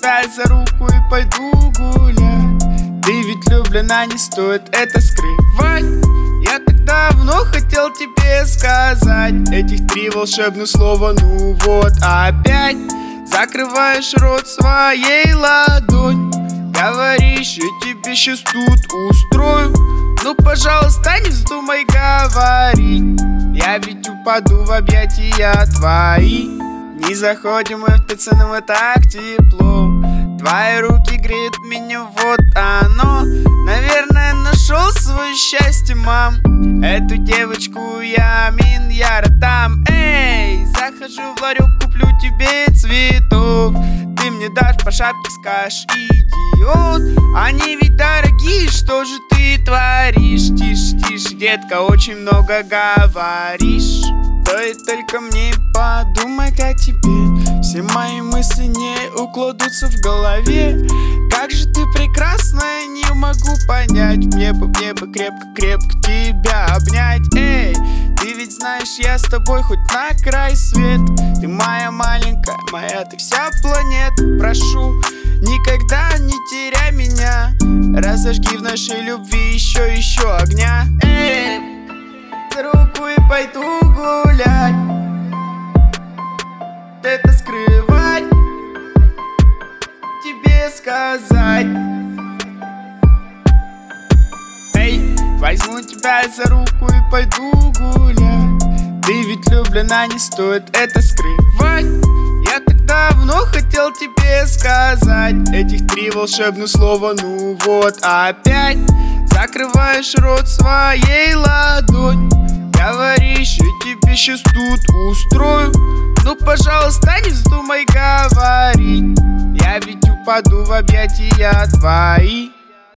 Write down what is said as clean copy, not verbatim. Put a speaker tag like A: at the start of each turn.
A: тебя за руку и пойду гулять. Ты ведь влюблена, не стоит это скрывать. Я так давно хотел тебе сказать этих 3 волшебных слова, ну вот опять закрываешь рот своей ладонь. Говоришь, я тебе сейчас тут устрою. Ну, пожалуйста, не вздумай говорить. Я ведь упаду в объятия твои. Не заходим мы в ТЦ, но так тепло. Твои руки греют меня, вот оно. Наверное, нашел свое счастье, мам. Эту девочку я Миньяра там. Эй, захожу в ларек, куплю тебе цветов. Ты мне дашь по шапке, скажешь, идиот. Они ведь дорогие, что же ты творишь? Тише, тише, детка, очень много говоришь. Стоит только мне подумай, как тебе. Все мои мысли не укладутся в голове. Как же ты прекрасная, не могу понять. Мне бы крепко тебя обнять. Эй, ты ведь знаешь, я с тобой хоть на край света. Ты моя маленькая, моя ты вся планета. Прошу, никогда не теряй меня. Разожги в нашей любви еще огня. Эй, руку и пойду гулять. Это скрывать, тебе сказать. Эй, возьму тебя за руку и пойду гулять. Ты ведь влюблена, не стоит это скрывать. Я так давно хотел тебе сказать этих 3 волшебных слова, ну вот опять закрываешь рот своей ладонь. Говоришь, я тебе сейчас тут устрою. Ну, пожалуйста, не вздумай говорить. Я ведь упаду в объятия твои.